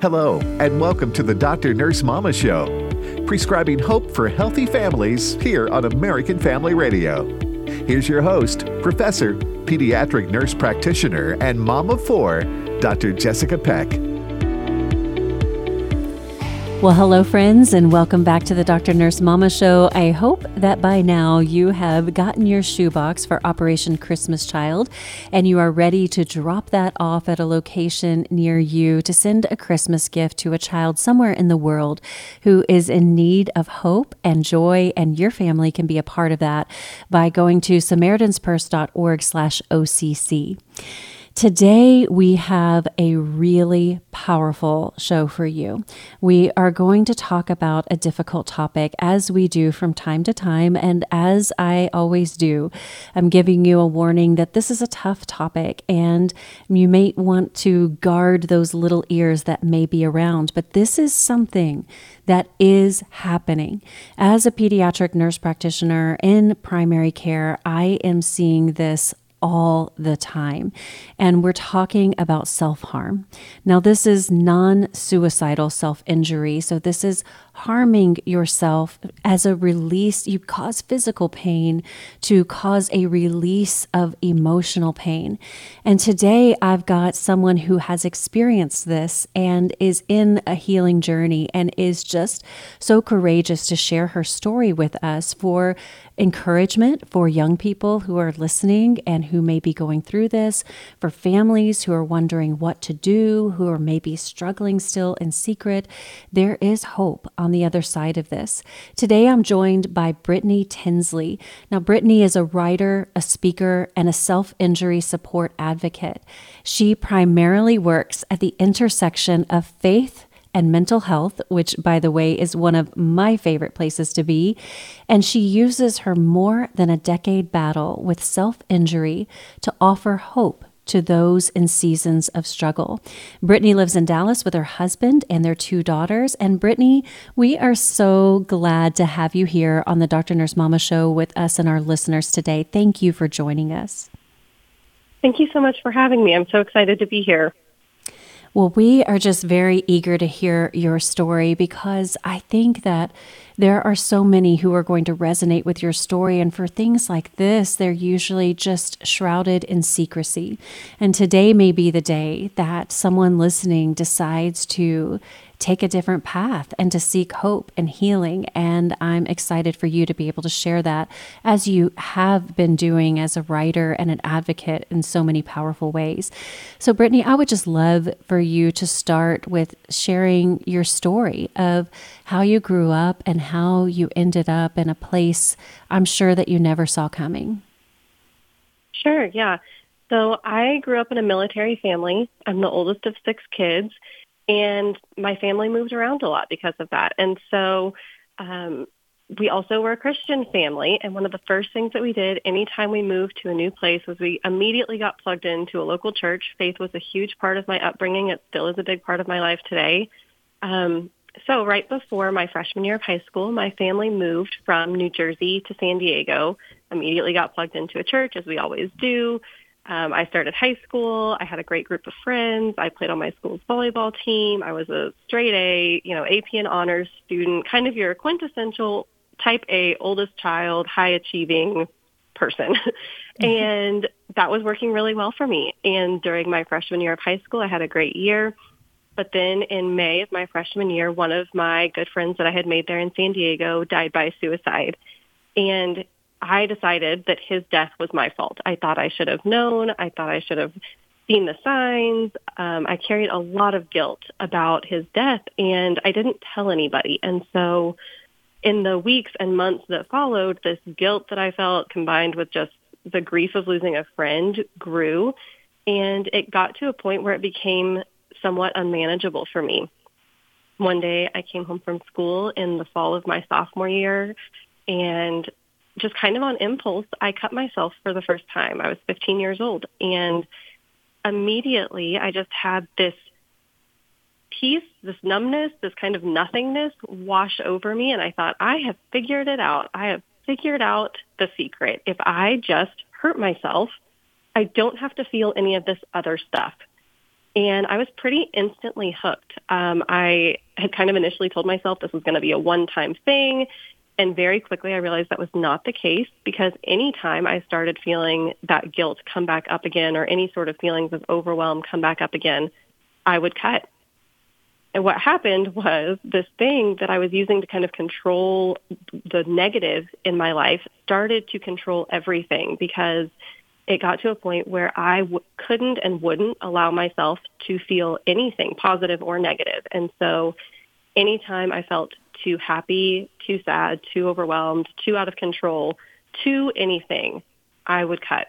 Hello, and welcome to the Dr. Nurse Mama Show, prescribing hope for healthy families here on American Family Radio. Here's your host, Professor, Pediatric Nurse Practitioner, and Mom of Four, Dr. Jessica Peck. Well, hello, friends, and welcome back to the Dr. Nurse Mama Show. I hope that by now you have gotten your shoebox for Operation Christmas Child, and you are ready to drop that off at a location near you to send a Christmas gift to a child somewhere in the world who is in need of hope and joy, and your family can be a part of that by going to SamaritansPurse.org/OCC. Today, we have a really powerful show for you. We are going to talk about a difficult topic, as we do from time to time, and as I always do. I'm giving you a warning that this is a tough topic, and you may want to guard those little ears that may be around, but this is something that is happening. As a pediatric nurse practitioner in primary care, I am seeing this all the time. And we're talking about self-harm. Now, this is non-suicidal self-injury. So this is harming yourself as a release. You cause physical pain to cause a release of emotional pain. And today I've got someone who has experienced this and is in a healing journey and is just so courageous to share her story with us for encouragement for young people who are listening and who may be going through this, for families who are wondering what to do, who are maybe struggling still in secret. There is hope on the other side of this. Today, I'm joined by Brittany Tinsley. Now, Brittany is a writer, a speaker, and a self-injury support advocate. She primarily works at the intersection of faith and mental health, which, by the way, is one of my favorite places to be. And she uses her more than a decade battle with self-injury to offer hope to those in seasons of struggle. Brittany lives in Dallas with her husband and their 2 daughters. And Brittany, we are so glad to have you here on the Dr. Nurse Mama Show with us and our listeners today. Thank you for joining us. Thank you so much for having me. I'm so excited to be here. Well, we are just very eager to hear your story because I think that there are so many who are going to resonate with your story. And for things like this, they're usually just shrouded in secrecy. And today may be the day that someone listening decides to take a different path and to seek hope and healing. And I'm excited for you to be able to share that as you have been doing as a writer and an advocate in so many powerful ways. So Brittany, I would just love for you to start with sharing your story of how you grew up and how you ended up in a place I'm sure that you never saw coming. Sure, yeah. So I grew up in a military family. I'm the oldest of 6 kids. And my family moved around a lot because of that. And so we also were a Christian family. And one of the first things that we did anytime we moved to a new place was we immediately got plugged into a local church. Faith was a huge part of my upbringing. It still is a big part of my life today. So right before my freshman year of high school, my family moved from New Jersey to San Diego, immediately got plugged into a church, as we always do. I started high school. I had a great group of friends. I played on my school's volleyball team. I was a straight A, AP and honors student, kind of your quintessential type A, oldest child, high achieving person. And that was working really well for me. And during my freshman year of high school, I had a great year. But then in May of my freshman year, one of my good friends that I had made there in San Diego died by suicide. And I decided that his death was my fault. I thought I should have known. I thought I should have seen the signs. I carried a lot of guilt about his death, and I didn't tell anybody. And so in the weeks and months that followed, this guilt that I felt combined with just the grief of losing a friend grew, and it got to a point where it became somewhat unmanageable for me. One day I came home from school in the fall of my sophomore year, and just kind of on impulse, I cut myself for the first time. I was 15 years old, and immediately I just had this peace, this numbness, this kind of nothingness wash over me, and I thought, I have figured it out. I have figured out the secret. If I just hurt myself, I don't have to feel any of this other stuff. And I was pretty instantly hooked. I had kind of initially told myself this was going to be a one-time thing. And very quickly I realized that was not the case, because anytime I started feeling that guilt come back up again, or any sort of feelings of overwhelm come back up again, I would cut. And what happened was this thing that I was using to kind of control the negative in my life started to control everything, because it got to a point where I couldn't and wouldn't allow myself to feel anything positive or negative. And so anytime I felt too happy, too sad, too overwhelmed, too out of control, too anything, I would cut.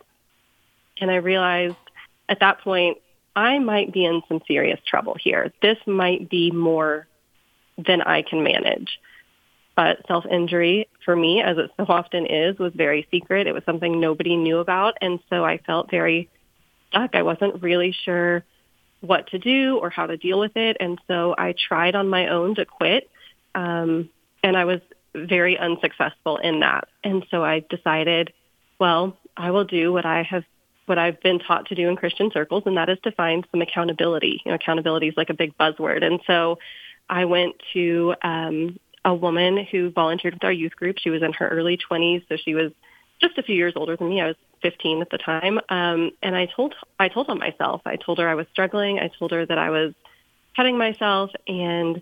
And I realized at that point, I might be in some serious trouble here. This might be more than I can manage. But self-injury, for me, as it so often is, was very secret. It was something nobody knew about. And so I felt very stuck. I wasn't really sure what to do or how to deal with it. And so I tried on my own to quit. And I was very unsuccessful in that. And so I decided, well, I will do what I've been taught to do in Christian circles, and that is to find some accountability. Accountability is like a big buzzword. And so I went to a woman who volunteered with our youth group. She was in her early 20s, so she was just a few years older than me. I was 15 at the time. And I told on myself. I told her I was struggling. I told her that I was cutting myself, and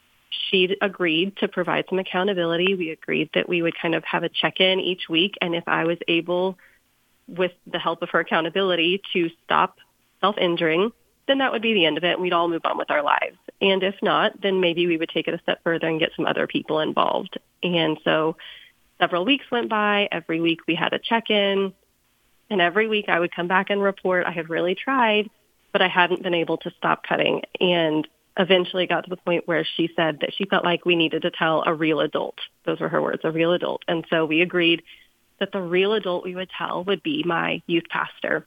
she agreed to provide some accountability. We agreed that we would kind of have a check-in each week, and if I was able, with the help of her accountability, to stop self-injuring, then that would be the end of it, and we'd all move on with our lives. And if not, then maybe we would take it a step further and get some other people involved. And so several weeks went by. Every week we had a check-in, and every week I would come back and report I had really tried, but I hadn't been able to stop cutting. And eventually got to the point where she said that she felt like we needed to tell a real adult. Those were her words, a real adult. And so we agreed that the real adult we would tell would be my youth pastor.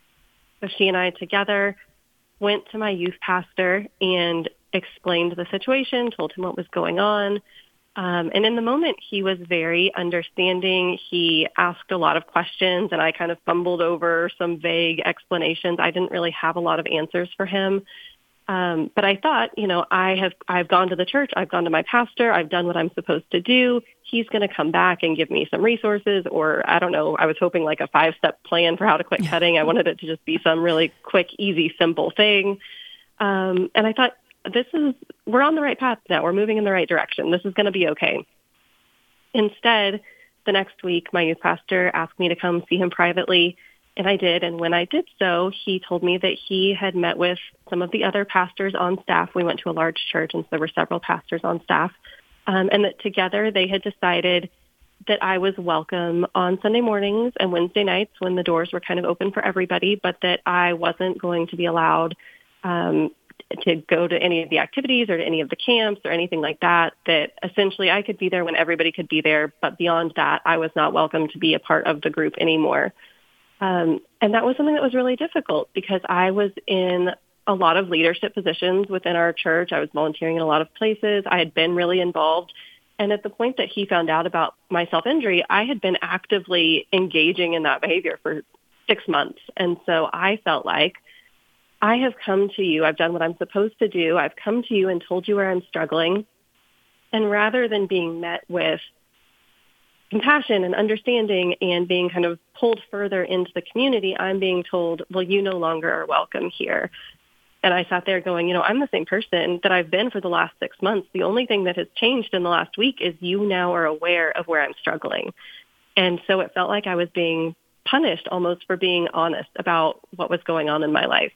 So she and I together went to my youth pastor and explained the situation, told him what was going on. And in the moment, he was very understanding. He asked a lot of questions, and I kind of fumbled over some vague explanations. I didn't really have a lot of answers for him. But I thought, I've gone to the church, I've gone to my pastor, I've done what I'm supposed to do. He's going to come back and give me some resources, or I don't know, I was hoping like a 5-step plan for how to quit cutting. I wanted it to just be some really quick, easy, simple thing. And I thought, we're on the right path now. We're moving in the right direction. This is going to be okay. Instead, the next week, my youth pastor asked me to come see him privately. And I did. And when I did so, he told me that he had met with some of the other pastors on staff. We went to a large church, and so there were several pastors on staff. And that together they had decided that I was welcome on Sunday mornings and Wednesday nights when the doors were kind of open for everybody, but that I wasn't going to be allowed to go to any of the activities or to any of the camps or anything like that, that essentially I could be there when everybody could be there. But beyond that, I was not welcome to be a part of the group anymore. And that was something that was really difficult, because I was in a lot of leadership positions within our church. I was volunteering in a lot of places. I had been really involved. And at the point that he found out about my self-injury, I had been actively engaging in that behavior for 6 months. And so I felt like, I have come to you. I've done what I'm supposed to do. I've come to you and told you where I'm struggling. And rather than being met with compassion and understanding and being kind of pulled further into the community, I'm being told, well, you no longer are welcome here. And I sat there going, I'm the same person that I've been for the last 6 months. The only thing that has changed in the last week is you now are aware of where I'm struggling. And so it felt like I was being punished almost for being honest about what was going on in my life.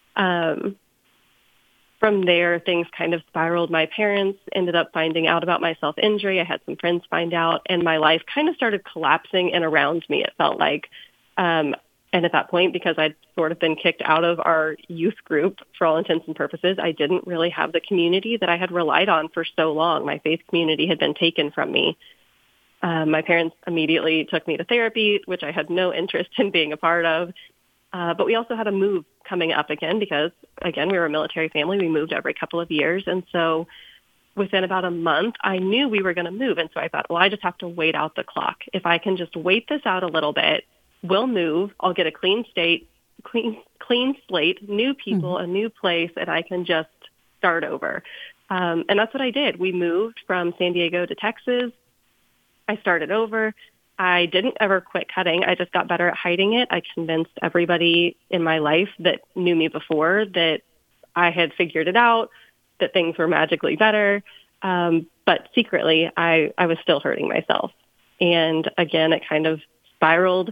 From there, things kind of spiraled. My parents ended up finding out about my self-injury. I had some friends find out, and my life kind of started collapsing in around me, it felt like. And at that point, because I'd sort of been kicked out of our youth group for all intents and purposes, I didn't really have the community that I had relied on for so long. My faith community had been taken from me. My parents immediately took me to therapy, which I had no interest in being a part of. But we also had a move coming up again because, again, we were a military family. We moved every couple of years. And so within about a month, I knew we were going to move. And so I thought, well, I just have to wait out the clock. If I can just wait this out a little bit, we'll move. I'll get a clean clean slate, new people, a new place, and I can just start over. And that's what I did. We moved from San Diego to Texas. I started over. I didn't ever quit cutting. I just got better at hiding it. I convinced everybody in my life that knew me before that I had figured it out, that things were magically better. But secretly, I was still hurting myself. And again, it kind of spiraled.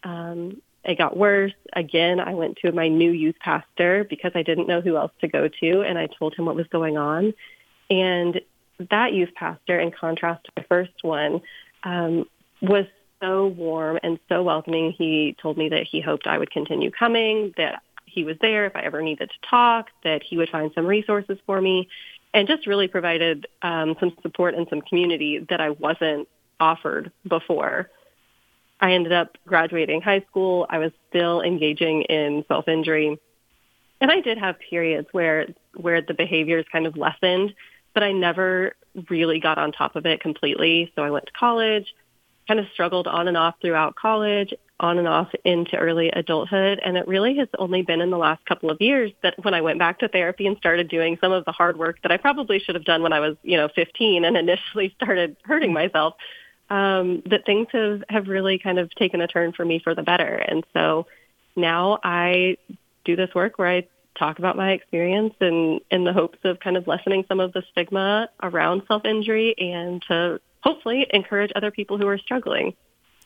It got worse. Again, I went to my new youth pastor because I didn't know who else to go to, and I told him what was going on. And that youth pastor, in contrast to my first one, was so warm and so welcoming. He told me that he hoped I would continue coming, that he was there if I ever needed to talk, that he would find some resources for me, and just really provided some support and some community that I wasn't offered before. I ended up graduating high school. I was still engaging in self-injury. And I did have periods where the behaviors kind of lessened, but I never really got on top of it completely. So I went to college, kind of struggled on and off throughout college, on and off into early adulthood. And it really has only been in the last couple of years that when I went back to therapy and started doing some of the hard work that I probably should have done when I was, 15 and initially started hurting myself, that things have really kind of taken a turn for me for the better. And so now I do this work where I talk about my experience and in the hopes of kind of lessening some of the stigma around self-injury and to hopefully encourage other people who are struggling.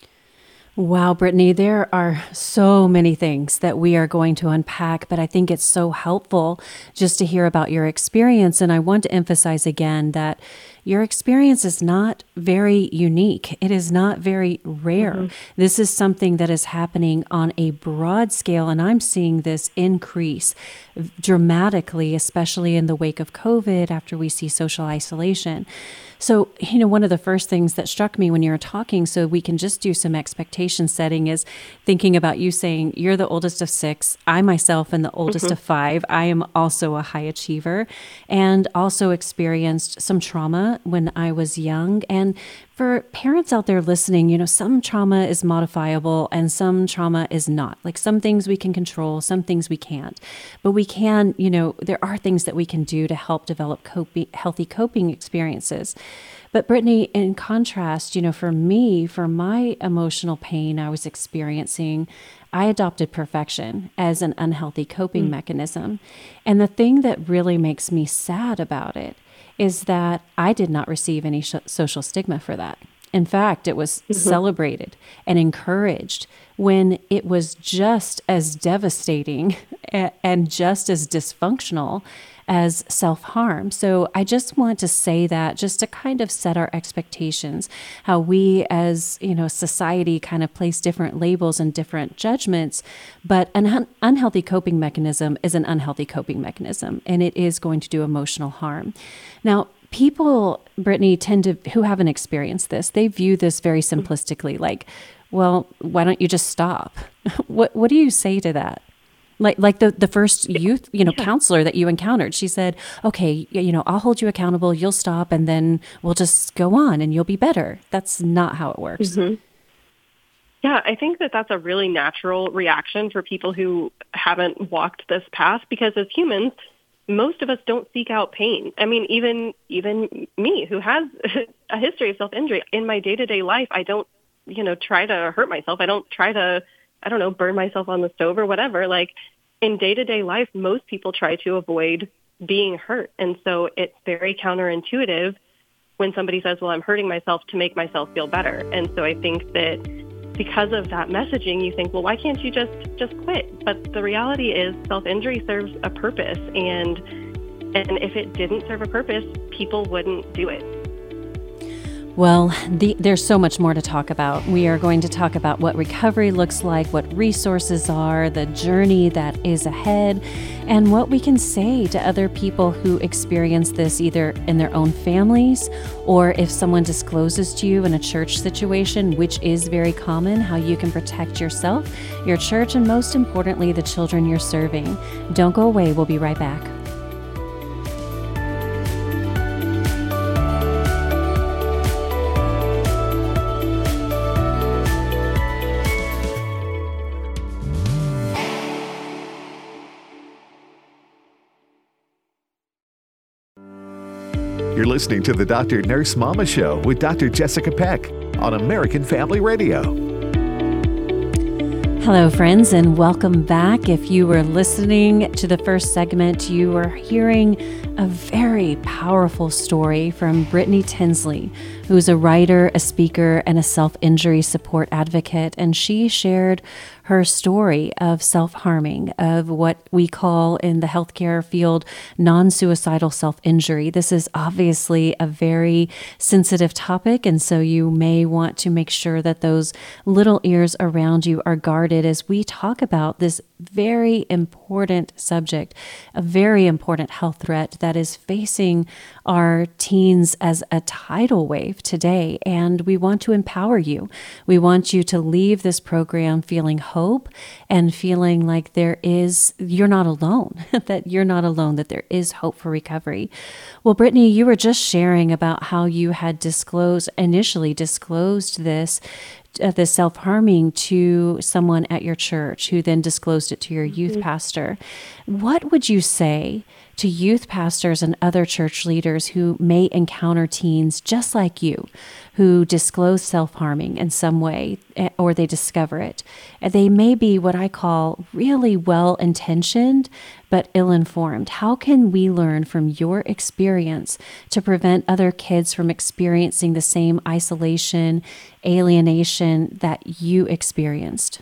Wow, Brittany, there are so many things that we are going to unpack, but I think it's so helpful just to hear about your experience. And I want to emphasize again that your experience is not very unique. It is not very rare. Mm-hmm. This is something that is happening on a broad scale, and I'm seeing this increase dramatically, especially in the wake of COVID after we see social isolation. So, one of the first things that struck me when you were talking, so we can just do some expectation setting, is thinking about you saying you're the oldest of 6. I myself am the oldest of 5. I am also a high achiever and also experienced some trauma when I was young. And for parents out there listening, some trauma is modifiable and some trauma is not. Like some things we can control, some things we can't. But we can, there are things that we can do to help develop healthy coping experiences. But Brittany, in contrast, for me, for my emotional pain I was experiencing, I adopted perfection as an unhealthy coping mechanism. And the thing that really makes me sad about it is that I did not receive any social stigma for that. In fact, it was celebrated and encouraged when it was just as devastating and just as dysfunctional as self-harm. So I just want to say that just to kind of set our expectations, how we as, society kind of place different labels and different judgments, but an unhealthy coping mechanism is an unhealthy coping mechanism, and it is going to do emotional harm. Now, people, Brittany, who haven't experienced this, they view this very simplistically, like, well, why don't you just stop? What do you say to that? Like the first youth, counselor that you encountered, she said, okay, I'll hold you accountable, you'll stop, and then we'll just go on and you'll be better. That's not how it works. Mm-hmm. Yeah, I think that that's a really natural reaction for people who haven't walked this path, because as humans, most of us don't seek out pain. I mean, even me, who has a history of self-injury, in my day-to-day life, I don't, try to hurt myself. I don't try to, burn myself on the stove or whatever. Like in day-to-day life, most people try to avoid being hurt. And so it's very counterintuitive when somebody says, well, I'm hurting myself to make myself feel better. And so I think that because of that messaging, you think, well, why can't you just quit? But the reality is self-injury serves a purpose. And if it didn't serve a purpose, people wouldn't do it. Well, there's so much more to talk about. We are going to talk about what recovery looks like, what resources are, the journey that is ahead, and what we can say to other people who experience this either in their own families or if someone discloses to you in a church situation, which is very common, how you can protect yourself, your church, and most importantly, the children you're serving. Don't go away. We'll be right back. You're listening to the Dr. Nurse Mama Show with Dr. Jessica Peck on American Family Radio. Hello, friends, and welcome back. If you were listening to the first segment, you were hearing a very powerful story from Brittany Tinsley, who's a writer, a speaker, and a self-injury support advocate. And she shared her story of self-harming, of what we call in the healthcare field non-suicidal self-injury. This is obviously a very sensitive topic, and so you may want to make sure that those little ears around you are guarded as we talk about this very important subject, a very important health threat that is facing our teens as a tidal wave today. And we want to empower you. We want you to leave this program feeling hope and feeling like you're not alone, that you're not alone, that there is hope for recovery. Well, Brittany, you were just sharing about how you had initially disclosed this self-harming to someone at your church who then disclosed it to your youth pastor. What would you say to youth pastors and other church leaders who may encounter teens just like you, who disclose self-harming in some way, or they discover it? They may be what I call really well-intentioned, but ill-informed. How can we learn from your experience to prevent other kids from experiencing the same isolation, alienation that you experienced?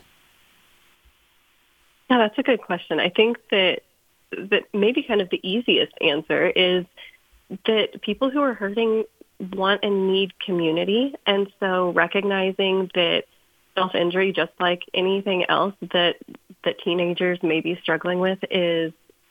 Yeah, that's a good question. I think that maybe kind of the easiest answer is that people who are hurting want and need community. And so recognizing that self-injury, just like anything else that teenagers may be struggling with, is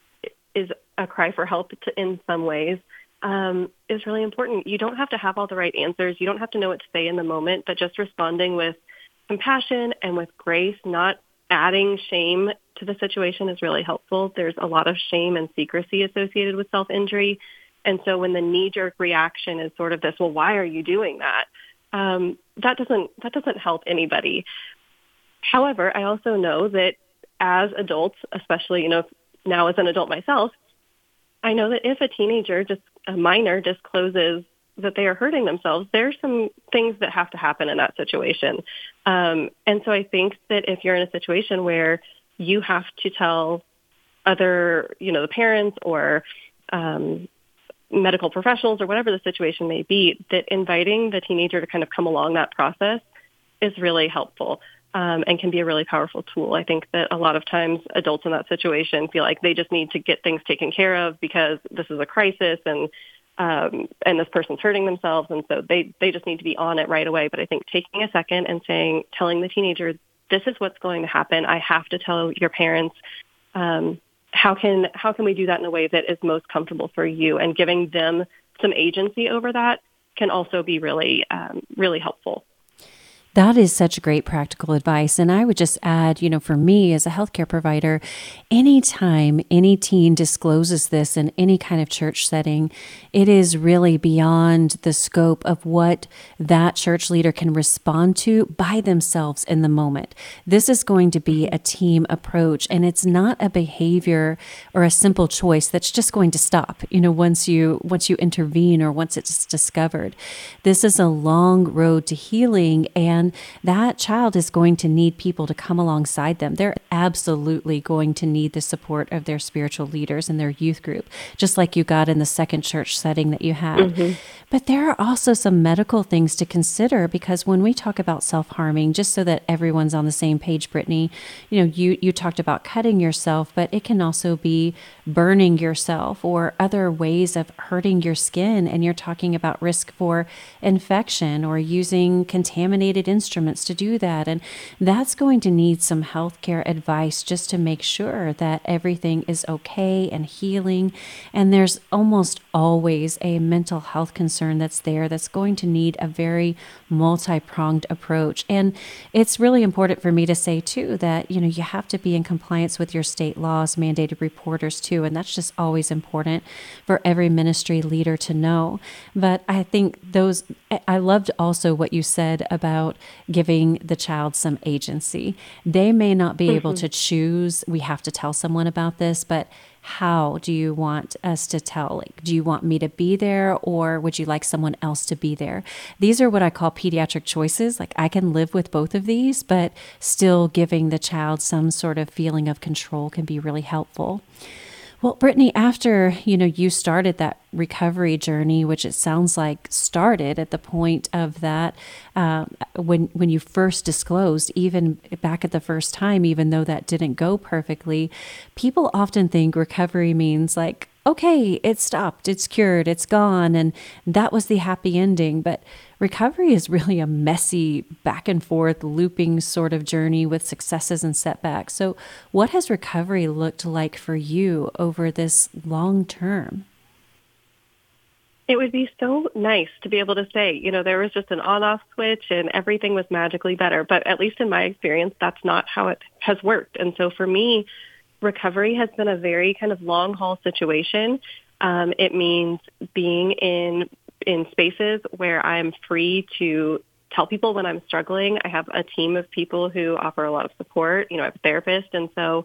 a cry for help in some ways, is really important. You don't have to have all the right answers. You don't have to know what to say in the moment, but just responding with compassion and with grace, not adding shame to the situation, is really helpful. There's a lot of shame and secrecy associated with self-injury. And so when the knee-jerk reaction is sort of this, well, why are you doing that? That doesn't help anybody. However, I also know that as adults, especially, now as an adult myself, I know that if a minor discloses that they are hurting themselves, there's some things that have to happen in that situation. And so I think that if you're in a situation where you have to tell other, the parents or medical professionals or whatever the situation may be, that inviting the teenager to kind of come along that process is really helpful and can be a really powerful tool. I think that a lot of times adults in that situation feel like they just need to get things taken care of because this is a crisis and this person's hurting themselves, and so they just need to be on it right away. But I think taking a second and telling the teenager, this is what's going to happen. I have to tell your parents. How can we do that in a way that is most comfortable for you? And giving them some agency over that can also be really, really helpful. That is such great practical advice. And I would just add, for me as a healthcare provider, anytime any teen discloses this in any kind of church setting, it is really beyond the scope of what that church leader can respond to by themselves in the moment. This is going to be a team approach, and it's not a behavior or a simple choice that's just going to stop, once you intervene or once it's discovered. This is a long road to healing, and that child is going to need people to come alongside them. They're absolutely going to need the support of their spiritual leaders and their youth group, just like you got in the second church setting that you had. Mm-hmm. But there are also some medical things to consider, because when we talk about self-harming, just so that everyone's on the same page, Brittany, you talked about cutting yourself, but it can also be burning yourself or other ways of hurting your skin. And you're talking about risk for infection or using contaminated instruments to do that. And that's going to need some healthcare advice just to make sure that everything is okay and healing. And there's almost always a mental health concern that's there that's going to need a very multi-pronged approach. And it's really important for me to say too that, you have to be in compliance with your state laws, mandated reporters too. And that's just always important for every ministry leader to know. But I think I loved also what you said about giving the child some agency. They may not be able to choose, we have to tell someone about this, but how do you want us to tell? Like, do you want me to be there, or would you like someone else to be there? These are what I call pediatric choices. Like, I can live with both of these, but still giving the child some sort of feeling of control can be really helpful. Well, Brittany, after, you started that recovery journey, which it sounds like started at the point of that, when you first disclosed, even back at the first time, even though that didn't go perfectly, people often think recovery means like, okay, it stopped, it's cured, it's gone, and that was the happy ending. But recovery is really a messy, back and forth, looping sort of journey with successes and setbacks. So what has recovery looked like for you over this long term? It would be so nice to be able to say, there was just an on-off switch and everything was magically better. But at least in my experience, that's not how it has worked. And so for me, recovery has been a very kind of long haul situation. It means being in spaces where I'm free to tell people when I'm struggling. I have a team of people who offer a lot of support. I have a therapist. And so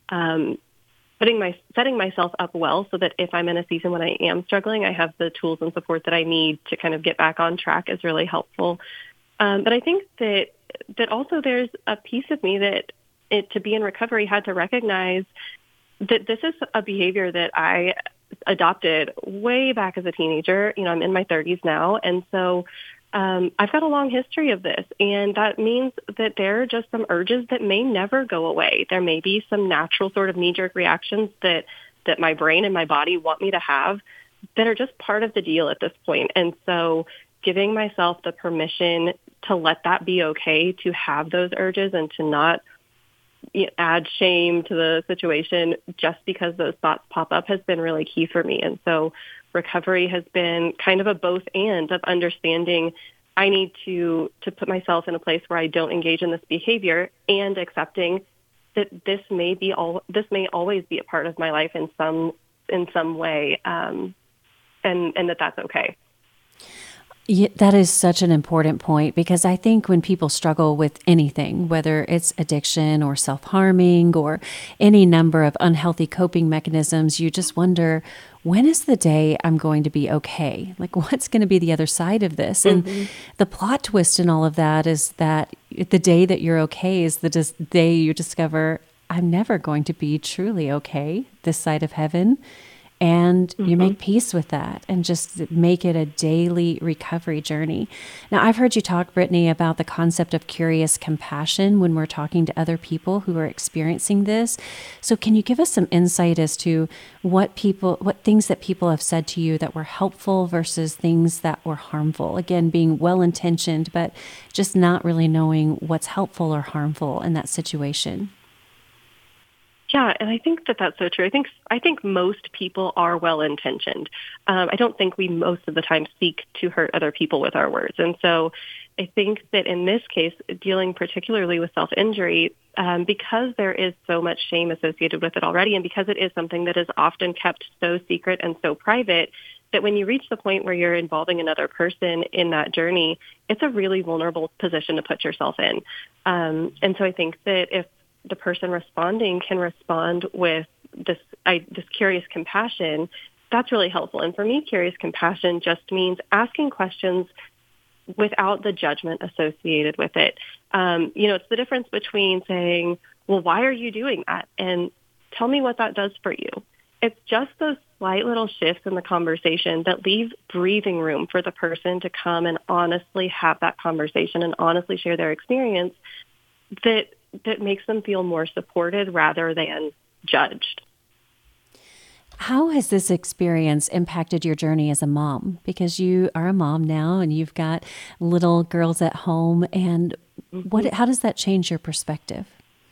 setting myself up well so that if I'm in a season when I am struggling, I have the tools and support that I need to kind of get back on track is really helpful. But I think that also there's a piece of me that to be in recovery had to recognize that this is a behavior that I adopted way back as a teenager. I'm in my 30s now. And so I've got a long history of this. And that means that there are just some urges that may never go away. There may be some natural sort of knee-jerk reactions that my brain and my body want me to have that are just part of the deal at this point. And so giving myself the permission to let that be okay, to have those urges and to not add shame to the situation just because those thoughts pop up has been really key for me. And so recovery has been kind of a both and of understanding I need to put myself in a place where I don't engage in this behavior, and accepting that this may always be a part of my life in some way, and that's okay. Yeah, that is such an important point, because I think when people struggle with anything, whether it's addiction or self-harming or any number of unhealthy coping mechanisms, you just wonder, when is the day I'm going to be okay? Like, what's going to be the other side of this? And the plot twist in all of that is that the day that you're okay is the day you discover, I'm never going to be truly okay this side of heaven. And you make peace with that and just make it a daily recovery journey. Now, I've heard you talk, Brittany, about the concept of curious compassion when we're talking to other people who are experiencing this. So can you give us some insight as to what things that people have said to you that were helpful versus things that were harmful? Again, being well-intentioned, but just not really knowing what's helpful or harmful in that situation. Yeah, and I think that that's so true. I think most people are well-intentioned. I don't think we most of the time seek to hurt other people with our words. And so I think that in this case, dealing particularly with self-injury, because there is so much shame associated with it already, and because it is something that is often kept so secret and so private, that when you reach the point where you're involving another person in that journey, it's a really vulnerable position to put yourself in. And so I think that if the person responding can respond with this curious compassion, that's really helpful. And for me, curious compassion just means asking questions without the judgment associated with it. It's the difference between saying, well, why are you doing that? And tell me what that does for you. It's just those slight little shifts in the conversation that leave breathing room for the person to come and honestly have that conversation and honestly share their experience that makes them feel more supported rather than judged. How has this experience impacted your journey as a mom? Because you are a mom now and you've got little girls at home. And how does that change your perspective?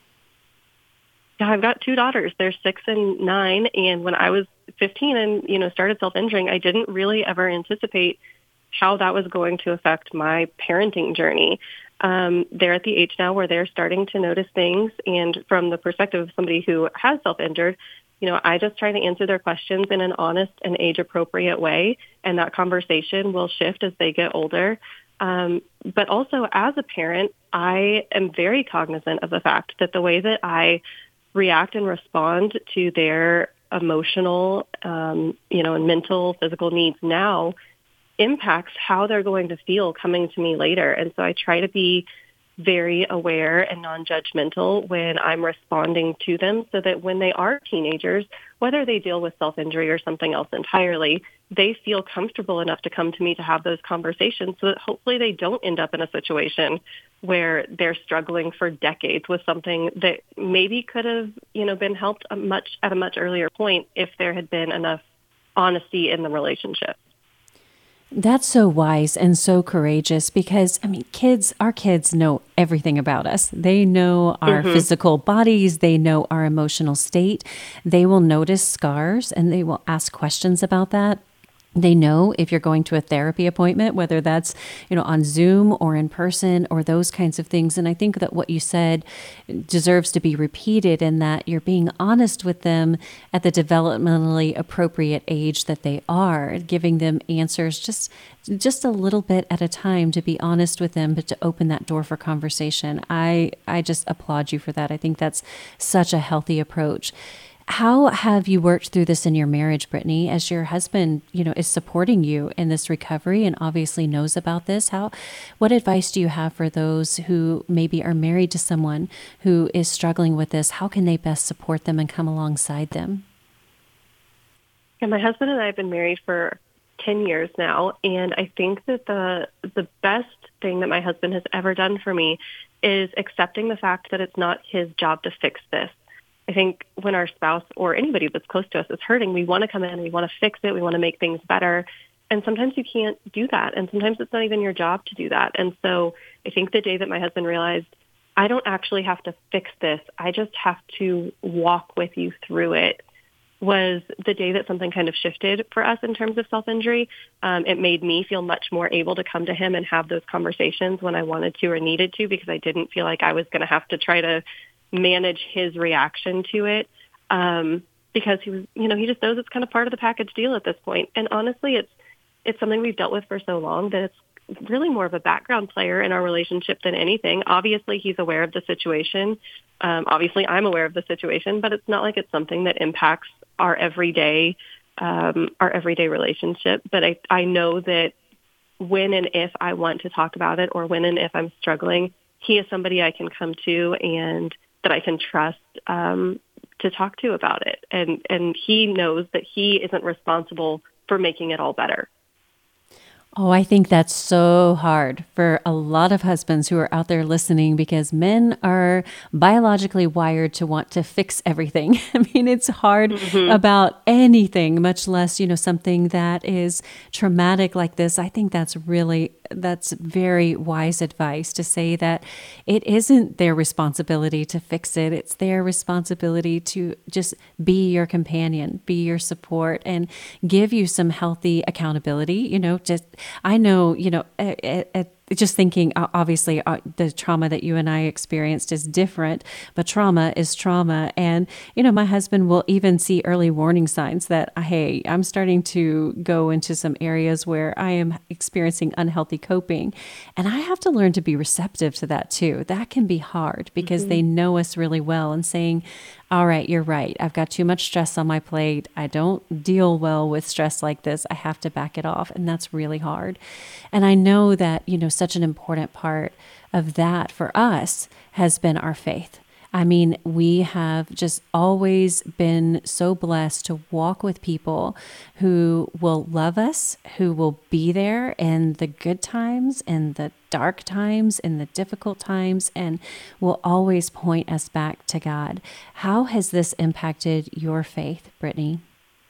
Yeah, I've got two daughters. They're 6 and 9. And when I was 15 and, started self-injuring, I didn't really ever anticipate how that was going to affect my parenting journey. They're at the age now where they're starting to notice things. And from the perspective of somebody who has self-injured, I just try to answer their questions in an honest and age-appropriate way. And that conversation will shift as they get older. But also as a parent, I am very cognizant of the fact that the way that I react and respond to their emotional, and mental, physical needs now impacts how they're going to feel coming to me later. And so I try to be very aware and non-judgmental when I'm responding to them so that when they are teenagers, whether they deal with self-injury or something else entirely, they feel comfortable enough to come to me to have those conversations so that hopefully they don't end up in a situation where they're struggling for decades with something that maybe could have, been helped at a much earlier point if there had been enough honesty in the relationship. That's so wise and so courageous because, our kids know everything about us. They know our physical bodies. They know our emotional state. They will notice scars and they will ask questions about that. They know if you're going to a therapy appointment, whether that's, on Zoom or in person or those kinds of things. And I think that what you said deserves to be repeated in that you're being honest with them at the developmentally appropriate age that they are, giving them answers just a little bit at a time to be honest with them, but to open that door for conversation. I just applaud you for that. I think that's such a healthy approach. How have you worked through this in your marriage, Brittany, as your husband, is supporting you in this recovery and obviously knows about this? What advice do you have for those who maybe are married to someone who is struggling with this? How can they best support them and come alongside them? And my husband and I have been married for 10 years now, and I think that the best thing that my husband has ever done for me is accepting the fact that it's not his job to fix this. I think when our spouse or anybody that's close to us is hurting, we want to come in, we want to fix it, we want to make things better. And sometimes you can't do that. And sometimes it's not even your job to do that. And so I think the day that my husband realized, I don't actually have to fix this, I just have to walk with you through it, was the day that something kind of shifted for us in terms of self-injury. It made me feel much more able to come to him and have those conversations when I wanted to or needed to, because I didn't feel like I was going to have to try to manage his reaction to it, because he was, he just knows it's kind of part of the package deal at this point. And honestly, it's something we've dealt with for so long that it's really more of a background player in our relationship than anything. Obviously, he's aware of the situation. Obviously, I'm aware of the situation, but it's not like it's something that impacts our everyday relationship. But I know that when and if I want to talk about it, or when and if I'm struggling, he is somebody I can come to and that I can trust to talk to about it. And he knows that he isn't responsible for making it all better. Oh, I think that's so hard for a lot of husbands who are out there listening, because men are biologically wired to want to fix everything. It's hard about anything, much less, something that is traumatic like this. I think that's very wise advice to say that it isn't their responsibility to fix it. It's their responsibility to just be your companion, be your support, and give you some healthy accountability. I know, just thinking, obviously, the trauma that you and I experienced is different, but trauma is trauma. And, my husband will even see early warning signs that, hey, I'm starting to go into some areas where I am experiencing unhealthy coping. And I have to learn to be receptive to that too. That can be hard because they know us really well, and saying, all right, you're right. I've got too much stress on my plate. I don't deal well with stress like this. I have to back it off. And that's really hard. And I know that, such an important part of that for us has been our faith. We have just always been so blessed to walk with people who will love us, who will be there in the good times, in the dark times, in the difficult times, and will always point us back to God. How has this impacted your faith, Brittany?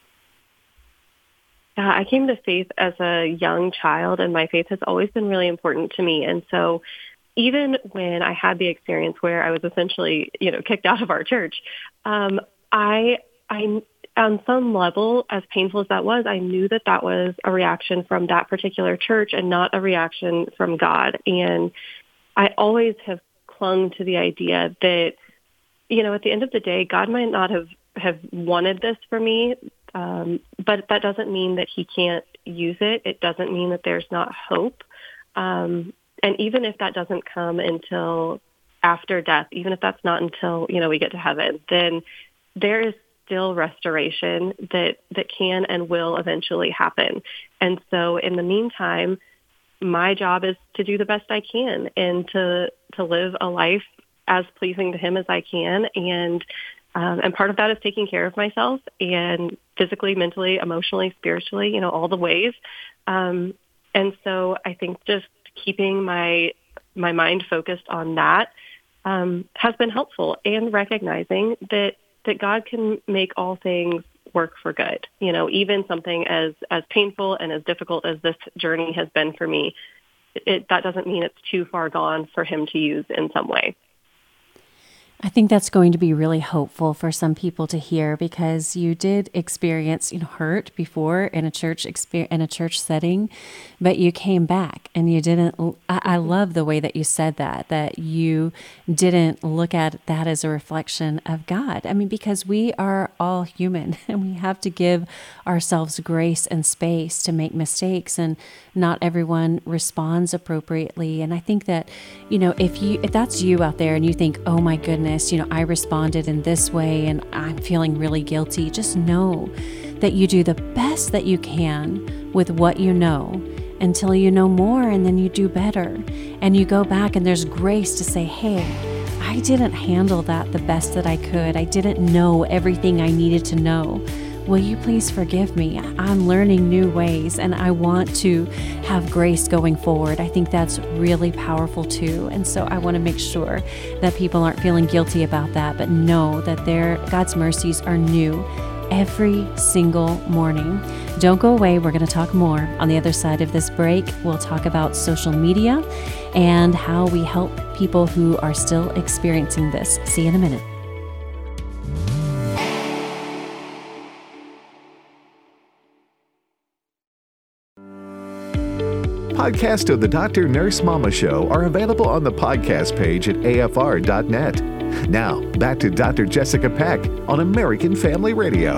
I came to faith as a young child, and my faith has always been really important to me. And so even when I had the experience where I was essentially, kicked out of our church, I on some level, as painful as that was, I knew that that was a reaction from that particular church and not a reaction from God. And I always have clung to the idea that, at the end of the day, God might not have wanted this for me, but that doesn't mean that he can't use it. It doesn't mean that there's not hope. And even if that doesn't come until after death, even if that's not until, we get to heaven, then there is still restoration that can and will eventually happen. And so in the meantime, my job is to do the best I can and to live a life as pleasing to him as I can. And part of that is taking care of myself and physically, mentally, emotionally, spiritually, all the ways. And so I think just keeping my mind focused on that has been helpful, and recognizing that God can make all things work for good. Even something as painful and as difficult as this journey has been for me, that doesn't mean it's too far gone for him to use in some way. I think that's going to be really hopeful for some people to hear, because you did experience, hurt before in a church setting, but you came back and you didn't. I love the way that you said that you didn't look at that as a reflection of God. I mean, because we are all human and we have to give ourselves grace and space to make mistakes, and not everyone responds appropriately. And I think that, if that's you out there and you think, oh my goodness, I responded in this way and I'm feeling really guilty, just know that you do the best that you can with what you know until you know more, and then you do better. And you go back and there's grace to say, hey, I didn't handle that the best that I could. I didn't know everything I needed to know. Will you please forgive me? I'm learning new ways and I want to have grace going forward. I think that's really powerful too. And so I want to make sure that people aren't feeling guilty about that, but know that God's mercies are new every single morning. Don't go away. We're going to talk more on the other side of this break. We'll talk about social media and how we help people who are still experiencing this. See you in a minute. Podcasts of the Dr. Nurse Mama Show are available on the podcast page at afr.net. Now, back to Dr. Jessica Peck on American Family Radio.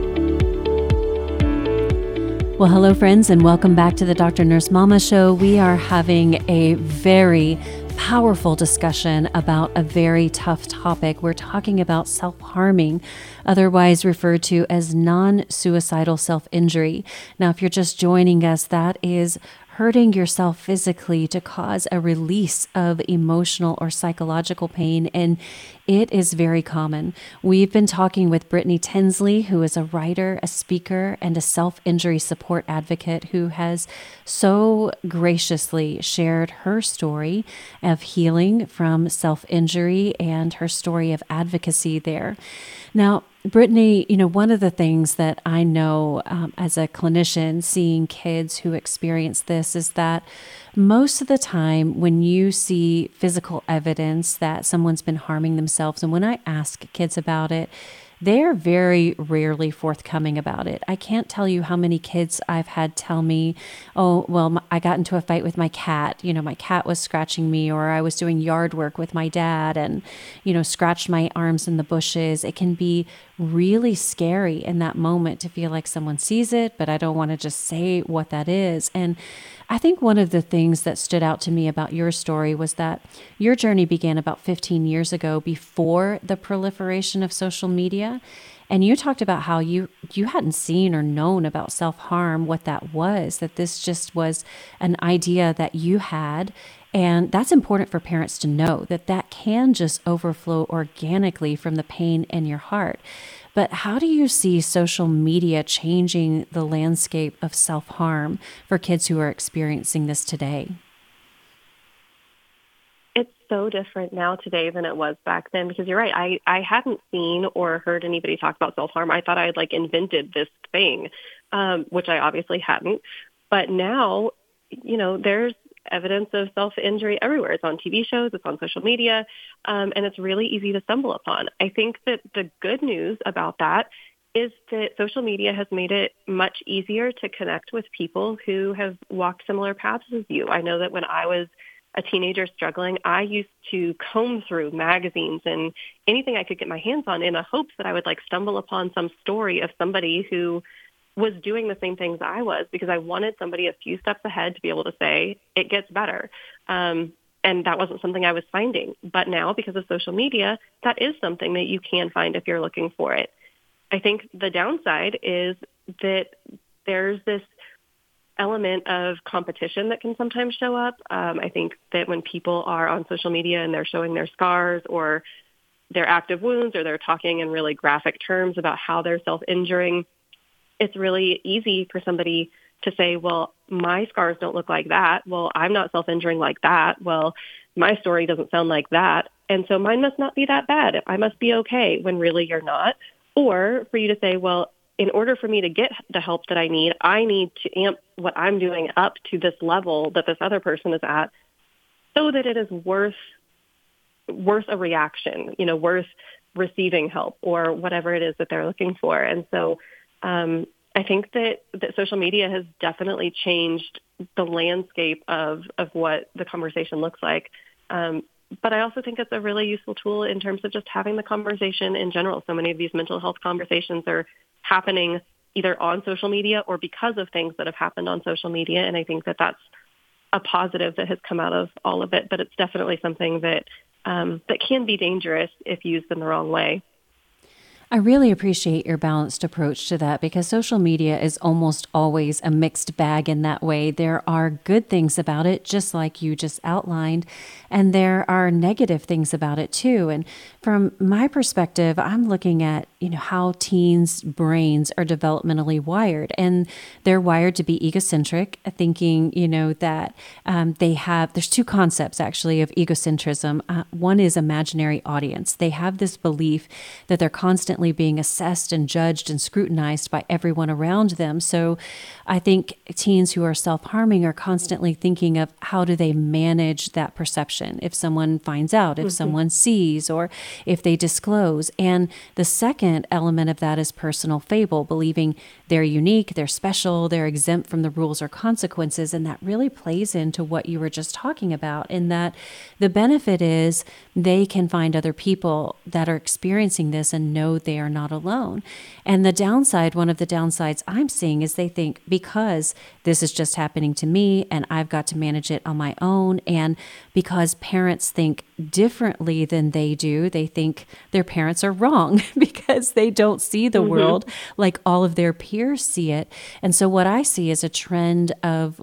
Well, hello, friends, and welcome back to the Dr. Nurse Mama Show. We are having a very powerful discussion about a very tough topic. We're talking about self-harming, otherwise referred to as non-suicidal self-injury. Now, if you're just joining us, that is hurting yourself physically to cause a release of emotional or psychological pain, and it is very common. We've been talking with Brittany Tinsley, who is a writer, a speaker, and a self-injury support advocate who has so graciously shared her story of healing from self-injury and her story of advocacy there. Now, Brittany, one of the things that I know as a clinician seeing kids who experience this is that most of the time when you see physical evidence that someone's been harming themselves, and when I ask kids about it, they're very rarely forthcoming about it. I can't tell you how many kids I've had tell me, oh, well, I got into a fight with my cat. My cat was scratching me, or I was doing yard work with my dad and, scratched my arms in the bushes. It can be really scary in that moment to feel like someone sees it, but I don't want to just say what that is. And I think one of the things that stood out to me about your story was that your journey began about 15 years ago, before the proliferation of social media. And you talked about how you hadn't seen or known about self-harm, what that was, that this just was an idea that you had. And that's important for parents to know, that can just overflow organically from the pain in your heart. But how do you see social media changing the landscape of self-harm for kids who are experiencing this today? It's so different now today than it was back then, because you're right. I hadn't seen or heard anybody talk about self-harm. I thought I had invented this thing, which I obviously hadn't. But now, there's evidence of self-injury everywhere. It's on TV shows, it's on social media, and it's really easy to stumble upon. I think that the good news about that is that social media has made it much easier to connect with people who have walked similar paths as you. I know that when I was a teenager struggling, I used to comb through magazines and anything I could get my hands on in the hopes that I would stumble upon some story of somebody who was doing the same things I was because I wanted somebody a few steps ahead to be able to say, it gets better. And that wasn't something I was finding. But now, because of social media, that is something that you can find if you're looking for it. I think the downside is that there's this element of competition that can sometimes show up. I think that when people are on social media and they're showing their scars or their active wounds, or they're talking in really graphic terms about how they're self-injuring, it's really easy for somebody to say, well, my scars don't look like that. Well, I'm not self-injuring like that. Well, my story doesn't sound like that. And so mine must not be that bad. I must be okay, when really you're not. Or for you to say, well, in order for me to get the help that I need to amp what I'm doing up to this level that this other person is at so that it is worth a reaction, worth receiving help or whatever it is that they're looking for. And so I think that social media has definitely changed the landscape of what the conversation looks like. But I also think it's a really useful tool in terms of just having the conversation in general. So many of these mental health conversations are happening either on social media or because of things that have happened on social media. And I think that that's a positive that has come out of all of it. But it's definitely something that can be dangerous if used in the wrong way. I really appreciate your balanced approach to that, because social media is almost always a mixed bag in that way. There are good things about it, just like you just outlined, and there are negative things about it too. And from my perspective, I'm looking at, how teens' brains are developmentally wired, and they're wired to be egocentric, thinking, that there's two concepts actually of egocentrism. One is imaginary audience. They have this belief that they're constantly being assessed and judged and scrutinized by everyone around them. So I think teens who are self-harming are constantly thinking of how do they manage that perception if someone finds out, if someone sees, or if they disclose. And the second element of that is personal fable, believing they're unique, they're special, they're exempt from the rules or consequences. And that really plays into what you were just talking about, in that the benefit is they can find other people that are experiencing this and know they are not alone. And the downside, one of the downsides I'm seeing, is they think because this is just happening to me and I've got to manage it on my own, and because parents think differently than they do, they think their parents are wrong because they don't see the world like all of their peers see it. And so what I see is a trend of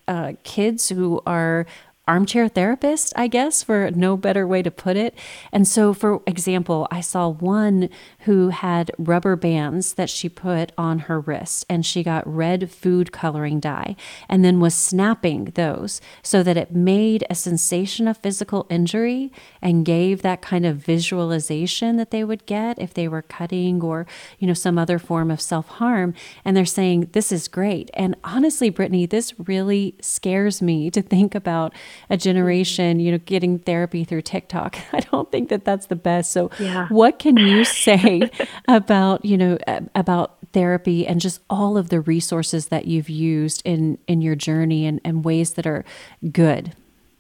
kids who are armchair therapist, I guess, for no better way to put it. And so, for example, I saw one who had rubber bands that she put on her wrist, and she got red food coloring dye and then was snapping those so that it made a sensation of physical injury and gave that kind of visualization that they would get if they were cutting or, some other form of self-harm. And they're saying, this is great. And honestly, Brittany, this really scares me to think about a generation, getting therapy through TikTok. I don't think that that's the best. So what can you say about, about therapy and just all of the resources that you've used in your journey and ways that are good?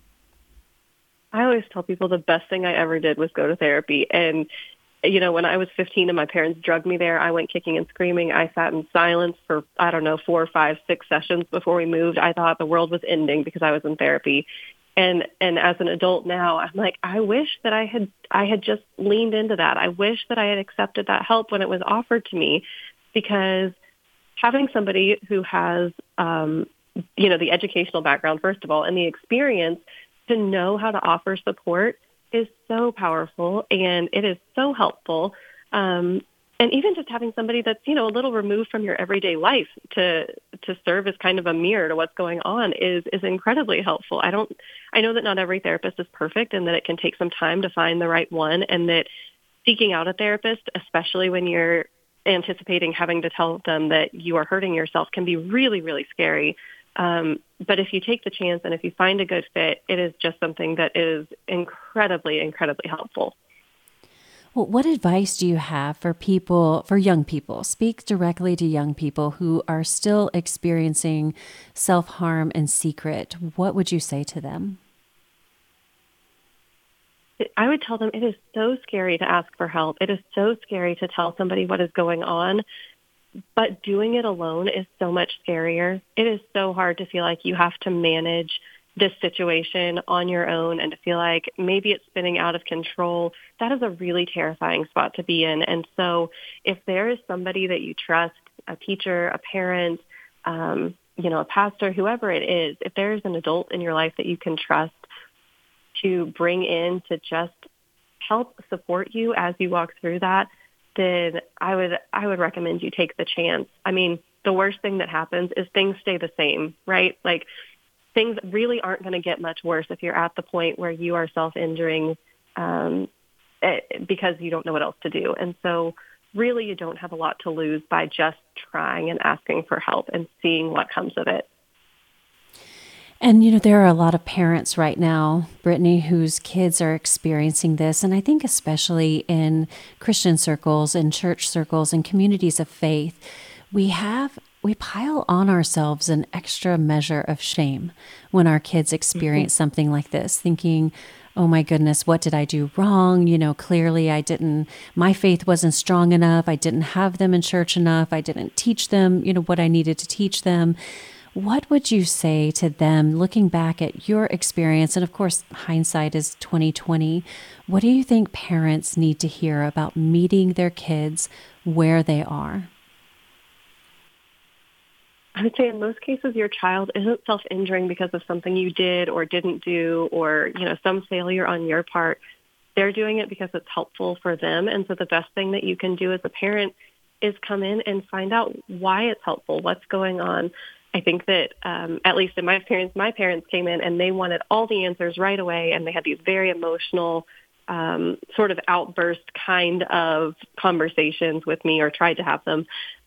I always tell people the best thing I ever did was go to therapy. And, when I was 15 and my parents drugged me there, I went kicking and screaming. I sat in silence for, 4, 5, 6 sessions before we moved. I thought the world was ending because I was in therapy. And as an adult now, I'm like, I wish that I had just leaned into that. I wish that I had accepted that help when it was offered to me, because having somebody who has, the educational background, first of all, and the experience to know how to offer support is so powerful, and it is so helpful. And even just having somebody that's, a little removed from your everyday life to serve as kind of a mirror to what's going on is incredibly helpful. I know that not every therapist is perfect, and that it can take some time to find the right one, and that seeking out a therapist, especially when you're anticipating having to tell them that you are hurting yourself, can be really, really scary. But if you take the chance and if you find a good fit, it is just something that is incredibly, incredibly helpful. Well, what advice do you have for young people? Speak directly to young people who are still experiencing self-harm in secret. What would you say to them? I would tell them it is so scary to ask for help. It is so scary to tell somebody what is going on. But doing it alone is so much scarier. It is so hard to feel like you have to manage this situation on your own and to feel like maybe it's spinning out of control. That is a really terrifying spot to be in. And so if there is somebody that you trust, a teacher, a parent, a pastor, whoever it is, if there's an adult in your life that you can trust to bring in to just help support you as you walk through that, then I would recommend you take the chance. I mean, the worst thing that happens is things stay the same, right? Like, things really aren't going to get much worse if you're at the point where you are self-injuring because you don't know what else to do. And so really you don't have a lot to lose by just trying and asking for help and seeing what comes of it. And, there are a lot of parents right now, Brittany, whose kids are experiencing this. And I think especially in Christian circles and church circles and communities of faith, we pile on ourselves an extra measure of shame when our kids experience something like this, thinking, oh my goodness, what did I do wrong? Clearly my faith wasn't strong enough. I didn't have them in church enough. I didn't teach them, what I needed to teach them. What would you say to them looking back at your experience? And of course, hindsight is 2020. What do you think parents need to hear about meeting their kids where they are? I would say in most cases, your child isn't self-injuring because of something you did or didn't do or, some failure on your part. They're doing it because it's helpful for them. And so the best thing that you can do as a parent is come in and find out why it's helpful, what's going on. I think that, at least in my experience, my parents came in and they wanted all the answers right away. And they had these very emotional sort of outburst kind of conversations with me, or tried to have them.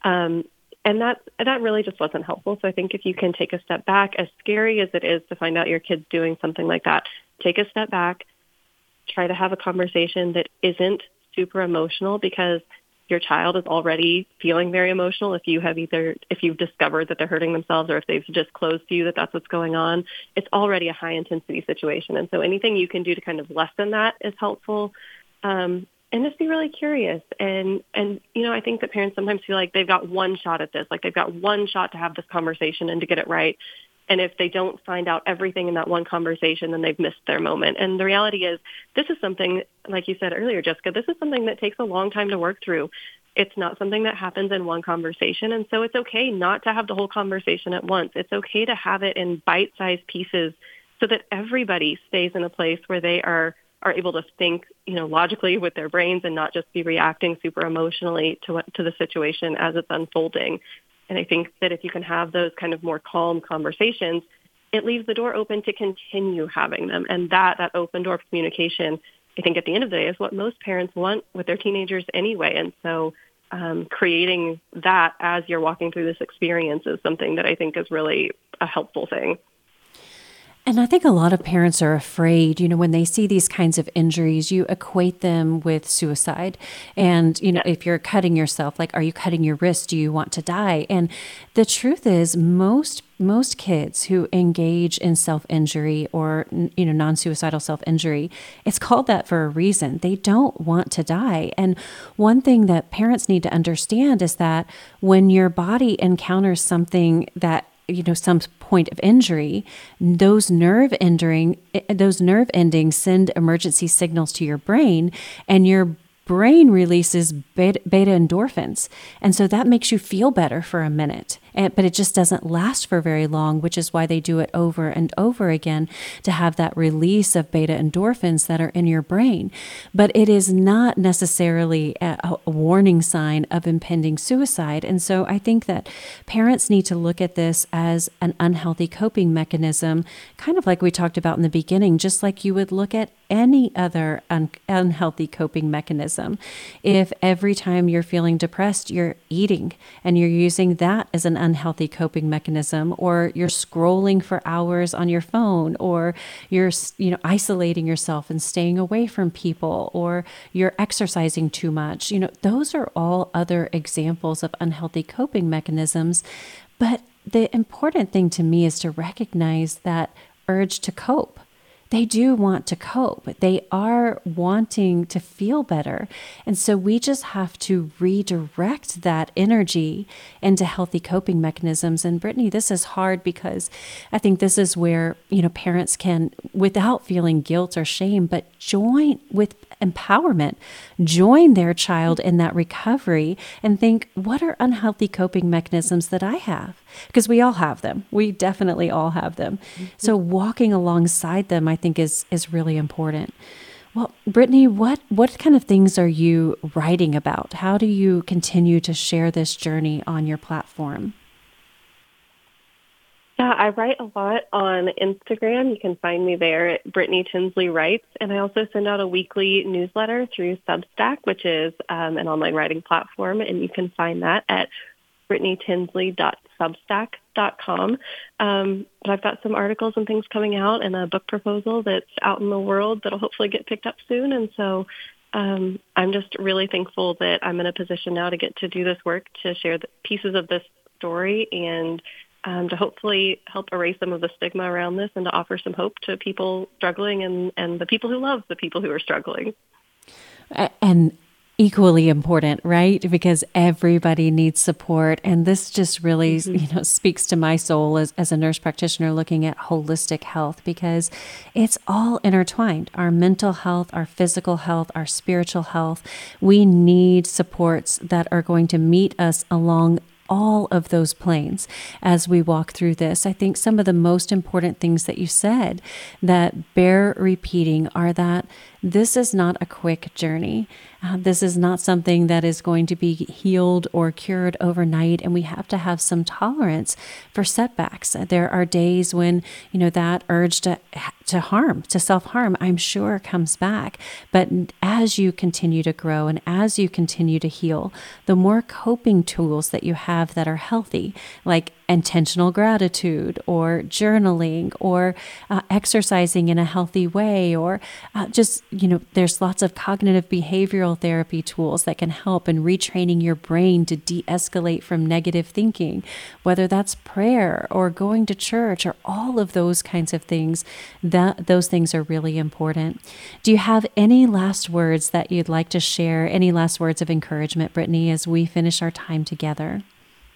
And that really just wasn't helpful. So I think if you can take a step back, as scary as it is to find out your kid's doing something like that, take a step back, try to have a conversation that isn't super emotional, because your child is already feeling very emotional. If you've discovered that they're hurting themselves, or if they've disclosed to you that that's what's going on, it's already a high intensity situation. And so anything you can do to kind of lessen that is helpful. And just be really curious. And I think that parents sometimes feel like they've got one shot at this, like they've got one shot to have this conversation and to get it right. And if they don't find out everything in that one conversation, then they've missed their moment. And the reality is, this is something, like you said earlier, Jessica, this is something that takes a long time to work through. It's not something that happens in one conversation. And so it's okay not to have the whole conversation at once. It's okay to have it in bite-sized pieces so that everybody stays in a place where they are able to think, logically with their brains and not just be reacting super emotionally to the situation as it's unfolding. And I think that if you can have those kind of more calm conversations, it leaves the door open to continue having them. And that open door of communication, I think at the end of the day, is what most parents want with their teenagers anyway. And so creating that as you're walking through this experience is something that I think is really a helpful thing. And I think a lot of parents are afraid, when they see these kinds of injuries, you equate them with suicide. And, if you're cutting yourself, like, are you cutting your wrist? Do you want to die? And the truth is most kids who engage in self-injury or, non-suicidal self-injury, it's called that for a reason. They don't want to die. And one thing that parents need to understand is that when your body encounters something that some point of injury, those nerve endings send emergency signals to your brain, and your brain releases beta endorphins. And so that makes you feel better for a minute. But it just doesn't last for very long, which is why they do it over and over again to have that release of beta endorphins that are in your brain. But it is not necessarily a warning sign of impending suicide. And so I think that parents need to look at this as an unhealthy coping mechanism, kind of like we talked about in the beginning, just like you would look at any other unhealthy coping mechanism. If every time you're feeling depressed, you're eating and you're using that as an unhealthy coping mechanism, or you're scrolling for hours on your phone, or you're isolating yourself and staying away from people, or you're exercising too much, those are all other examples of unhealthy coping mechanisms. But the important thing to me is to recognize that urge to cope, they do want to cope. They are wanting to feel better. And so we just have to redirect that energy into healthy coping mechanisms. And Brittany, this is hard because I think this is where, parents can, without feeling guilt or shame, but join with empowerment, join their child in that recovery and think, what are unhealthy coping mechanisms that I have? Because we all have them. We definitely all have them. Mm-hmm. So walking alongside them, I think is really important. Well, Brittany, what kind of things are you writing about? How do you continue to share this journey on your platform? Yeah, I write a lot on Instagram. You can find me there at Brittany Tinsley Writes. And I also send out a weekly newsletter through Substack, which is an online writing platform. And you can find that at brittanytinsley.substack.com. But I've got some articles and things coming out and a book proposal that's out in the world that'll hopefully get picked up soon. And so I'm just really thankful that I'm in a position now to get to do this work, to share the pieces of this story and to hopefully help erase some of the stigma around this and to offer some hope to people struggling and the people who love the people who are struggling. And equally important, right? Because everybody needs support. And this just really, speaks to my soul as a nurse practitioner looking at holistic health, because it's all intertwined. Our mental health, our physical health, our spiritual health. We need supports that are going to meet us along all of those planes as we walk through this. I think some of the most important things that you said that bear repeating are that this is not a quick journey. This is not something that is going to be healed or cured overnight, and we have to have some tolerance for setbacks. There are days when, that urge to harm, to self-harm, I'm sure comes back. But as you continue to grow and as you continue to heal, the more coping tools that you have that are healthy, like intentional gratitude or journaling or exercising in a healthy way, or there's lots of cognitive behavioral therapy tools that can help in retraining your brain to de-escalate from negative thinking, whether that's prayer or going to church or all of those kinds of things. Those things are really important. Do you have any last words that you'd like to share? Any last words of encouragement, Brittany, as we finish our time together?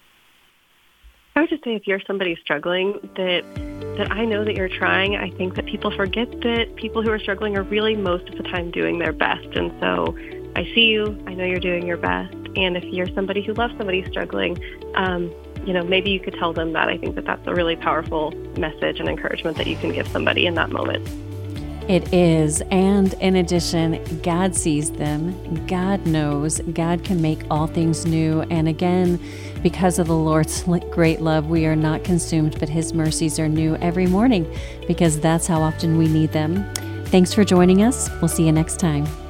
I would just say if you're somebody struggling, that I know that you're trying. I think that people forget that people who are struggling are really most of the time doing their best. And so I see you. I know you're doing your best. And if you're somebody who loves somebody struggling, maybe you could tell them that. I think that that's a really powerful message and encouragement that you can give somebody in that moment. It is. And in addition, God sees them. God knows. God can make all things new. And again, because of the Lord's great love, we are not consumed, but His mercies are new every morning, because that's how often we need them. Thanks for joining us. We'll see you next time.